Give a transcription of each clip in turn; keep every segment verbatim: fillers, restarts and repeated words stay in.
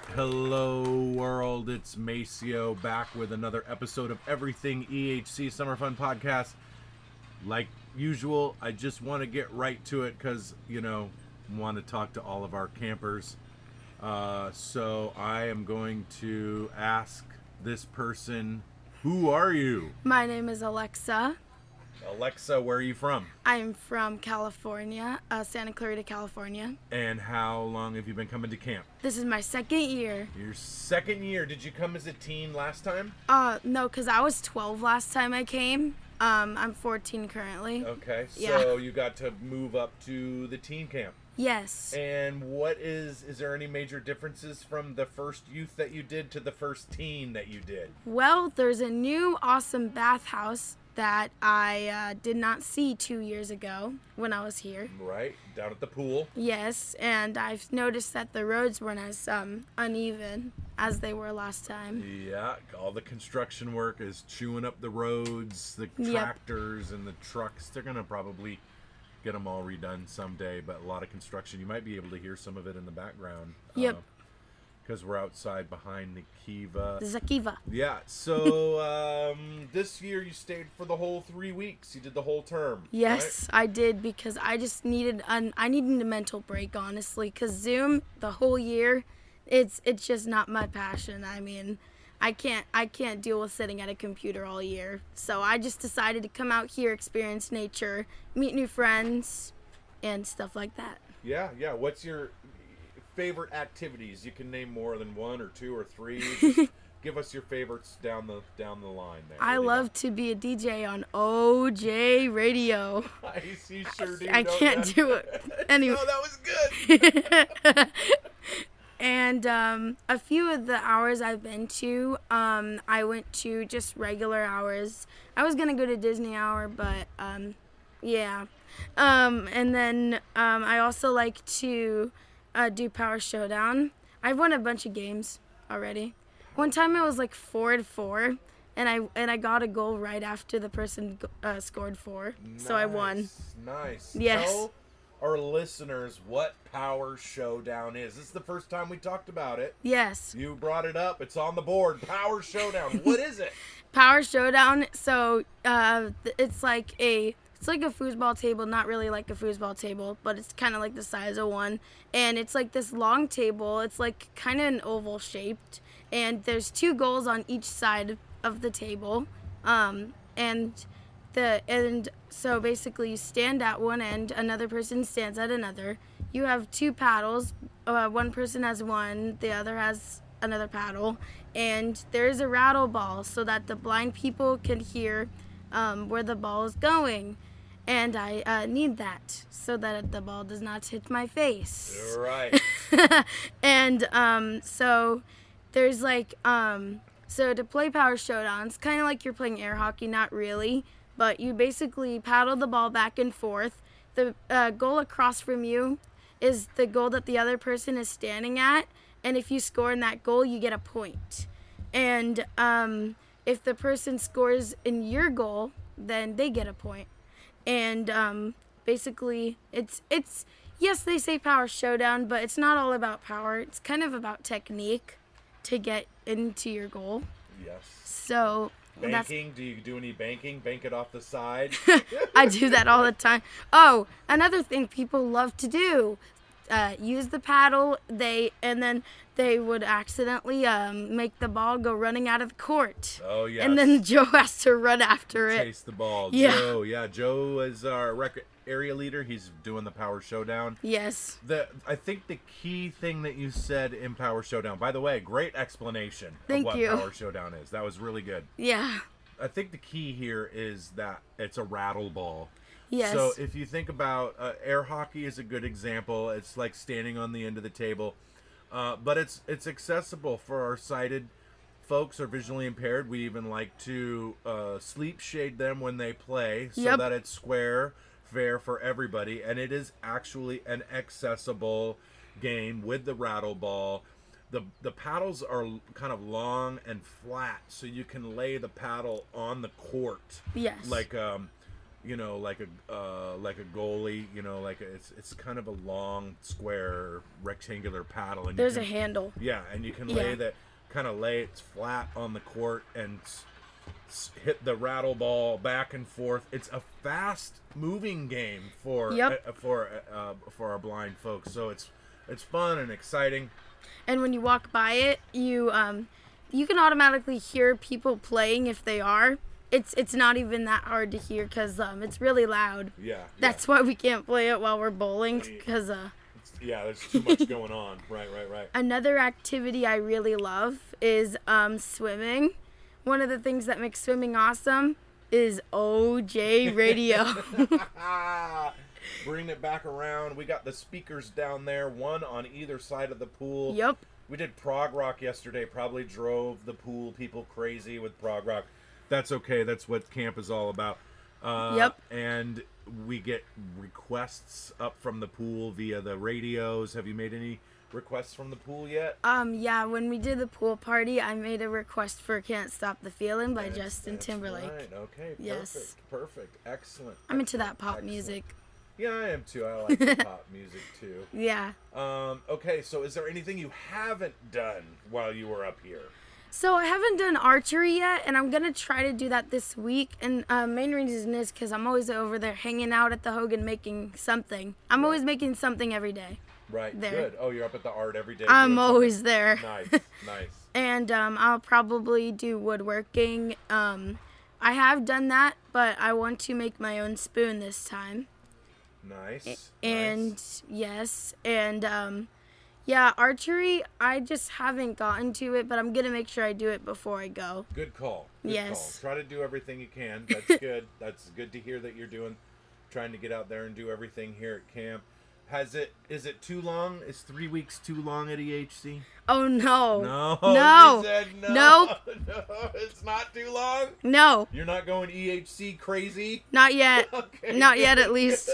Hello world, it's Maceo back with another episode of Everything E H C Summer Fun Podcast. Like usual, I just want to get right to it because, you know, want to talk to all of our campers. Uh, so I am going to ask this person, who are you? My name is Alexa. Alexa, where are you from? I'm from California, uh, Santa Clarita, California. And how long have you been coming to camp? This is my second year. Your second year. Did you come as a teen last time? Uh, no, because I was twelve last time I came. Um, I'm fourteen currently. Okay, so Yeah. you got to move up to the teen camp. Yes. And what is, is there any major differences from the first youth that you did to the first teen that you did? Well, there's a new awesome bathhouse that I uh, did not see two years ago when I was here. Right, down at the pool. Yes, and I've noticed that the roads weren't as um, uneven as they were last time. Yeah, all the construction work is chewing up the roads, the Yep. tractors and the trucks. They're going to probably get them all redone someday, but a lot of construction. You might be able to hear some of it in the background. Yep. Because we're outside behind the Kiva. Zakiva. Yeah, so um, this year you stayed for the whole three weeks. You did the whole term. Yes, I did because I just needed an I needed a mental break, honestly, because Zoom the whole year, it's it's just not my passion. I mean, I can't I can't deal with sitting at a computer all year. So I just decided to come out here, experience nature, meet new friends, and stuff like that. Yeah, yeah. What's your favorite activities? You can name more than one or two or three. Just give us your favorites down the down the line there. I What do you love to be a D J on O J Radio. got? Nice, you sure do. I don't can't you? do it. Anyway. No, that was good. And um, a few of the hours I've been to, um, I went to just regular hours. I was gonna go to Disney Hour, but um, yeah. Um, and then um, I also like to uh, do Power Showdown. I've won a bunch of games already. One time it was like four to four, and I and I got a goal right after the person uh, scored four, so I won. Nice, Nice. Yes. Tell our listeners what Power Showdown is. This is the first time we talked about it. Yes. You brought it up. It's on the board. Power Showdown. What is it? Power Showdown. So uh, th- it's like a it's like a foosball table, not really like a foosball table, but it's kind of like the size of one. And it's like this long table. It's like kind of an oval shaped, and there's two goals on each side of the table. Um, and the and so basically you stand at one end, another person stands at another. You have two paddles. Uh, one person has one, the other has another paddle, and there's a rattle ball so that the blind people can hear um, where the ball is going. And I uh, need that so that the ball does not hit my face. Right. And um, so there's like, um, so to play Power Showdown, it's kind of like you're playing air hockey, not really, but you basically paddle the ball back and forth. The uh, goal across from you is the goal that the other person is standing at, and if you score in that goal, you get a point. And um, if the person scores in your goal, then they get a point. And um, basically, it's it's yes, they say Power Showdown, but it's not all about power. It's kind of about technique to get into your goal. Yes. So that's Banking? Do you do any banking? Bank it off the side? I do that all the time. Oh, another thing people love to do, uh, use the paddle. They and then they would accidentally um, make the ball go running out of the court. Oh, yes. And then Joe has to run after it. Chase the ball. Yeah. Joe, yeah. Joe is our rec- area leader. He's doing the Power Showdown. Yes. The I think the key thing that you said in Power Showdown, by the way, great explanation Thank of what you. Power Showdown is. That was really good. Yeah. I think the key here is that it's a rattle ball. Yes. So if you think about uh, air hockey is a good example. It's like standing on the end of the table, uh, but it's it's accessible for our sighted folks or visually impaired. We even like to uh, sleep shade them when they play so Yep. that it's square, fair for everybody, and it is actually an accessible game with the rattle ball. The, the paddles are kind of long and flat, so you can lay the paddle on the court. Yes. Like um, you know, like a uh, like a goalie, you know, like a, it's it's kind of a long square rectangular paddle, and you There's can, a handle. yeah, and you can Yeah. lay that kind of lay it flat on the court and s- s- hit the rattle ball back and forth. It's a fast moving game for Yep. uh, for uh, for our blind folks, so it's it's fun and exciting. And when you walk by it, you um, you can automatically hear people playing if they are. It's it's not even that hard to hear because um, it's really loud. Yeah, yeah. That's why we can't play it while we're bowling because uh, Yeah, there's too much going on. Right, right, right. another activity I really love is um, swimming. One of the things that makes swimming awesome is O J Radio. Bring it back around. We got the speakers down there, one on either side of the pool. Yep. We did prog rock yesterday. Probably drove the pool people crazy with prog rock. That's okay. That's what camp is all about. Uh, Yep. And we get requests up from the pool via the radios. Have you made any requests from the pool yet? Um, yeah, when we did the pool party, I made a request for Can't Stop the Feeling by That's- Justin that's Timberlake. Right. Okay. Yes. Perfect. Perfect. Excellent. I'm into that Excellent, pop excellent. music. Yeah, I am too. I like the pop music too. Yeah. Um, okay, so is there anything you haven't done while you were up here? So I haven't done archery yet, and I'm gonna try to do that this week. And uh, main reason is because I'm always over there hanging out at the Hogan making something. I'm always making something every day. Right. There. Good. Oh, you're up at the art every day. I'm doing always there. something. Nice. Nice. And um, I'll probably do woodworking. Um, I have done that, but I want to make my own spoon this time. Nice. And nice. yes, and um, yeah, archery. I just haven't gotten to it, but I'm gonna make sure I do it before I go. Good call. Good Yes. call. Try to do everything you can. That's good. That's good to hear that you're doing, trying to get out there and do everything here at camp. Has it? Is it too long? Is three weeks too long at E H C? Oh no! No. No. You said no. Nope. No, it's not too long. No, You're not going E H C crazy. not yet. Okay. Not yet, at least.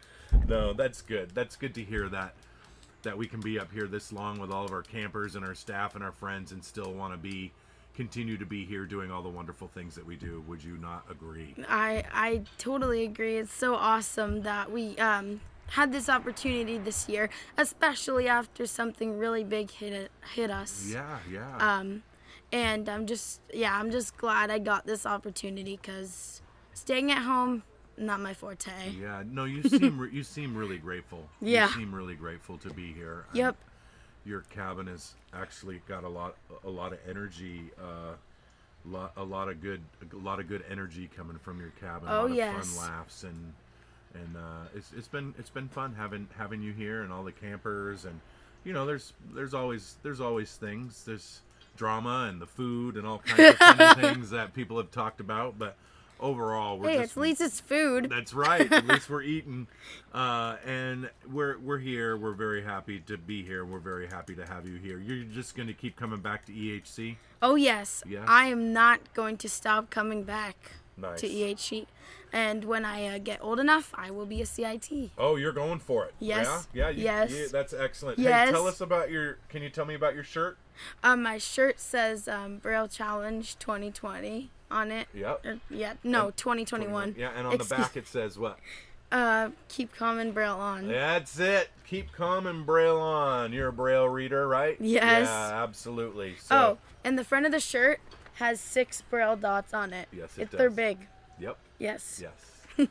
No, that's good. That's good to hear that that we can be up here this long with all of our campers and our staff and our friends and still want to be continue to be here doing all the wonderful things that we do. Would you not agree? I I totally agree. It's so awesome that we um had this opportunity this year, especially after something really big hit it, hit us. Yeah, yeah. Um, and I'm just yeah, I'm just glad I got this opportunity because staying at home, not my forte. yeah. No, you seem re- you seem really grateful. Yeah. You seem really grateful to be here. And Yep. your cabin has actually got a lot a lot of energy. Uh, lot, a lot of good a lot of good energy coming from your cabin. Oh, a lot yes. of fun laughs and and uh, it's it's been it's been fun having having you here and all the campers and you know there's there's always there's always things there's drama and the food and all kinds of funny things that people have talked about, but overall we're Hey, just at least it's food. that's right. At least we're eating, uh, and we're we're here. We're very happy to be here. We're very happy to have you here. You're just going to keep coming back to E H C. Oh yes, Yes. I am not going to stop coming back Nice. to E H C, and when I uh, get old enough, I will be a C I T. Oh, you're going for it. Yes. Yeah. Yeah. You, Yes. you- that's excellent. Yes. Hey, tell us about your. Can you tell me about your shirt? Um, my shirt says um, Braille Challenge twenty twenty on it. Yep. Or, yeah, no, twenty twenty-one. Yeah, and on Excuse- the back it says what? Uh, keep calm and Braille on. That's it. Keep calm and Braille on. You're a Braille reader, right? Yes. Yeah, absolutely. So, Oh, and the front of the shirt has six Braille dots on it. Yes, it if they're does. big. Yep. Yes. Yes.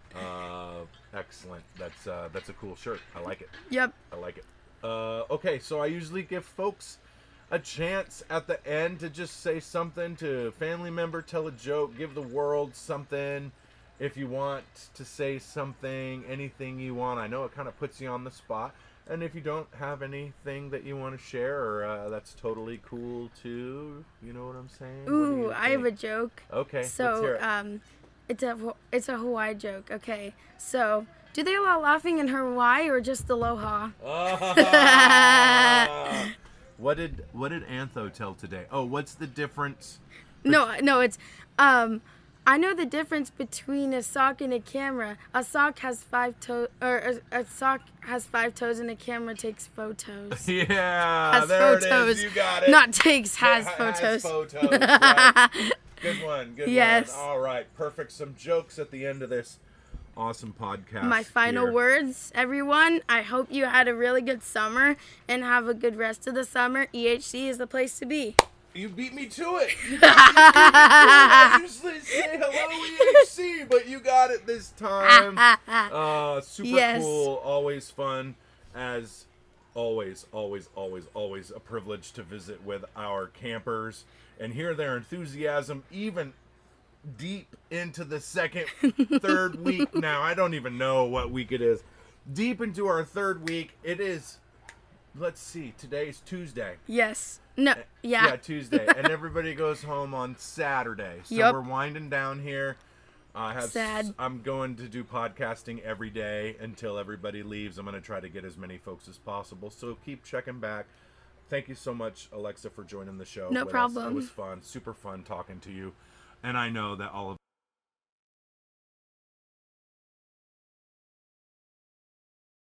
uh, excellent. That's uh, that's a cool shirt. I like it. Yep. I like it. Uh, okay, so I usually give folks a chance at the end to just say something to a family member, tell a joke, give the world something. If you want to say something, anything you want. I know it kind of puts you on the spot. And if you don't have anything that you want to share, or uh, that's totally cool too. You know what I'm saying? What do Ooh, you I have a think? joke. Okay, let's So, hear it. um, it's a it's a Hawaii joke. Okay, so do they allow laughing in Hawaii or just aloha? Ah. What did what did Antho tell today? Oh, what's the difference? No, no, it's um, I know the difference between a sock and a camera. A sock has five toes, or a, a sock has five toes, and a camera takes photos. Yeah, Has there it photos. is. You got it. Not takes, has Ha- photos. Has photos. Right. Good one. Good Yes. one. All right. Perfect. Some jokes at the end of this awesome podcast. My final here. words, everyone. I hope you had a really good summer and have a good rest of the summer. E H C is the place to be. You beat me to it. You beat me to it. I usually say hello E H C, but you got it this time. Uh, super Yes. cool. Always fun. As always, always, always, always a privilege to visit with our campers and hear their enthusiasm even deep into the second, third week now. I don't even know what week it is. Deep into our third week. It is, let's see, today's Tuesday. Yes. No. Yeah. Yeah, Tuesday. And everybody goes home on Saturday. So Yep. we're winding down here. I have Sad. s- I'm going to do podcasting every day until everybody leaves. I'm going to try to get as many folks as possible. So keep checking back. Thank you so much, Alexa, for joining the show. No with us. problem. It was fun. Super fun talking to you. And I know that all of